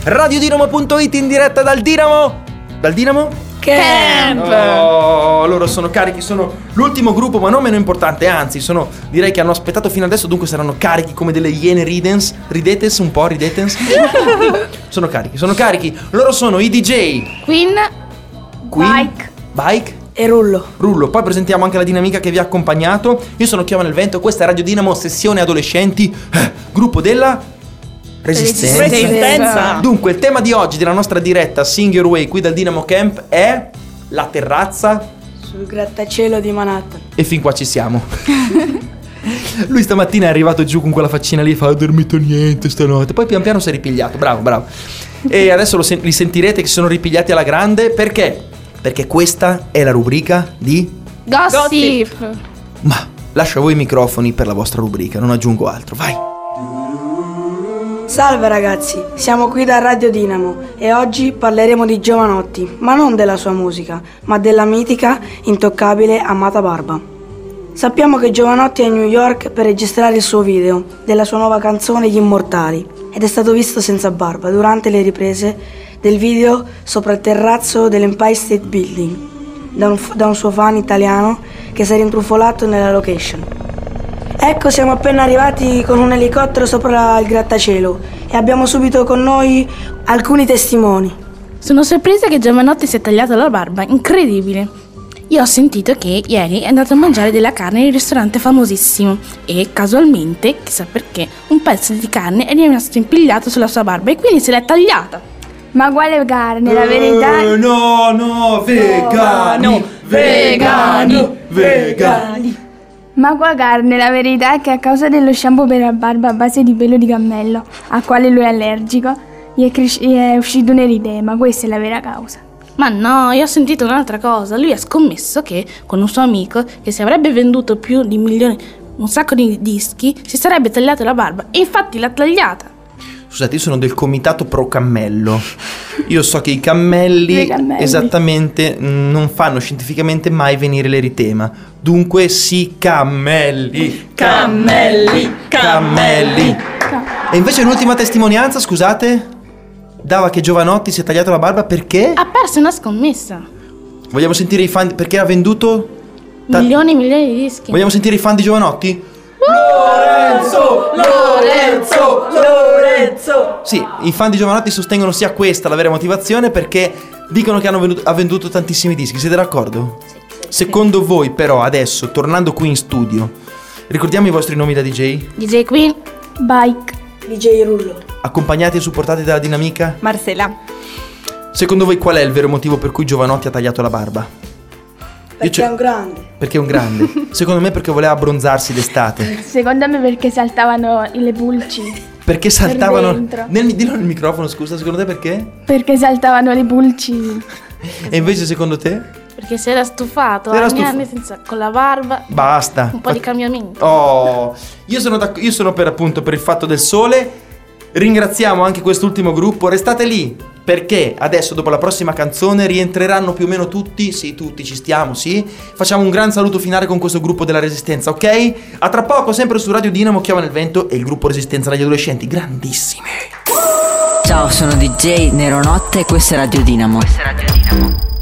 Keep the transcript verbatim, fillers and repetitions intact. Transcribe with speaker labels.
Speaker 1: radiodinamo punto it in diretta dal Dinamo. Dal Dinamo?
Speaker 2: Camp.
Speaker 1: Oh, loro sono carichi, sono l'ultimo gruppo ma non meno importante, anzi sono, direi che hanno aspettato fino adesso, dunque saranno carichi come delle iene ridens. Ridetes un po', ridetens. Sono carichi, sono carichi. Loro sono i D J
Speaker 2: Queen,
Speaker 1: Queen,
Speaker 2: Bike
Speaker 1: Bike
Speaker 3: e Rullo.
Speaker 1: Rullo. Poi presentiamo anche la dinamica che vi ha accompagnato. Io sono Chioma nel Vento, questa è Radio Dinamo, sessione adolescenti, eh, gruppo della Resistenza.
Speaker 2: Resistenza.
Speaker 1: Dunque il tema di oggi della nostra diretta Sing Your Way qui dal Dinamo Camp è la terrazza
Speaker 3: Sul grattacielo di Manhattan.
Speaker 1: e fin qua ci siamo. Lui stamattina è arrivato giù con quella faccina lì, fa: ho dormito niente stanotte. Poi pian piano si è ripigliato, bravo bravo. E adesso lo sen- li sentirete che sono ripigliati alla grande. Perché? Perché questa è la rubrica di
Speaker 2: Gossip.
Speaker 1: Ma lascio a voi i microfoni per la vostra rubrica, non aggiungo altro, vai.
Speaker 3: Salve ragazzi, siamo qui da Radio Dinamo e oggi parleremo di Jovanotti, ma non della sua musica, ma della mitica, intoccabile Amata Barba. Sappiamo che Jovanotti è a New York per registrare il suo video della sua nuova canzone Gli Immortali ed è stato visto senza barba durante le riprese del video sopra il terrazzo dell'Empire State Building da un, da un suo fan italiano che si è rintrufolato nella location. Ecco, siamo appena arrivati con un elicottero sopra il grattacielo e abbiamo subito con noi alcuni testimoni.
Speaker 2: Sono sorpresa che Jovanotti si è tagliato la barba, incredibile. Io ho sentito che ieri è andato a mangiare della carne in un ristorante famosissimo e casualmente, chissà perché, un pezzo di carne è rimasto impigliato sulla sua barba e quindi se l'è tagliata.
Speaker 4: Ma quale carne? La verità
Speaker 1: Eh, no, no, vegani, vegani, vegani.
Speaker 4: Ma qua carne, la verità è che a causa dello shampoo per la barba a base di pelo di cammello, a quale lui è allergico, gli è, cres- gli è uscito un eritema, questa è la vera causa.
Speaker 2: Ma no, io ho sentito un'altra cosa. Lui ha scommesso che con un suo amico, che si avrebbe venduto più di milioni, un sacco di dischi, si sarebbe tagliato la barba e infatti l'ha tagliata.
Speaker 1: Scusate, io sono del comitato pro cammello. Io so che i cammelli,
Speaker 4: I cammelli.
Speaker 1: esattamente non fanno scientificamente mai venire l'eritema. Dunque sì, cammelli. Cammelli, cammelli. E invece l'ultima testimonianza, scusate, dava che Jovanotti si è tagliato la barba perché?
Speaker 2: Ha perso una scommessa.
Speaker 1: Vogliamo sentire i fan, perché ha venduto ta-
Speaker 2: Milioni e milioni di dischi.
Speaker 1: Vogliamo sentire i fan di Jovanotti?
Speaker 3: Lorenzo! Lorenzo! Lorenzo!
Speaker 1: Sì, i fan di Jovanotti sostengono sia questa la vera motivazione, perché dicono che hanno venduto, ha venduto tantissimi dischi. Siete d'accordo? Sì, sì, Secondo sì. voi però adesso, tornando qui in studio, ricordiamo i vostri nomi da D J?
Speaker 2: D J Queen,
Speaker 4: Bike,
Speaker 3: D J Rullo.
Speaker 1: Accompagnati e supportati dalla dinamica?
Speaker 5: Marcella.
Speaker 1: Secondo voi qual è il vero motivo per cui Jovanotti ha tagliato la barba?
Speaker 3: Perché
Speaker 1: ce-
Speaker 3: è un grande.
Speaker 1: Perché è un grande. Secondo me perché voleva abbronzarsi d'estate.
Speaker 4: secondo me perché saltavano le pulci.
Speaker 1: Perché saltavano
Speaker 4: dentro.
Speaker 1: nel, dillo nel microfono, scusa, secondo te perché?
Speaker 4: Perché saltavano le pulci.
Speaker 1: E invece secondo te?
Speaker 2: perché si era stufato,
Speaker 1: Si era
Speaker 2: anni
Speaker 1: stuf-
Speaker 2: anni senza, con la barba.
Speaker 1: Basta.
Speaker 2: Un po' di cambiamento.
Speaker 1: Oh, io sono, d'acc- io sono per appunto per il fatto del sole. Ringraziamo anche quest'ultimo gruppo. Restate lì, perché adesso dopo la prossima canzone rientreranno più o meno tutti. Sì, tutti ci stiamo, sì. Facciamo un gran saluto finale con questo gruppo della Resistenza, ok? A tra poco, sempre su Radio Dinamo, Chioma nel Vento e il gruppo Resistenza degli adolescenti. Grandissime.
Speaker 6: Ciao, sono D J Nero Notte e questa è Radio Dinamo. Questa è Radio Dinamo.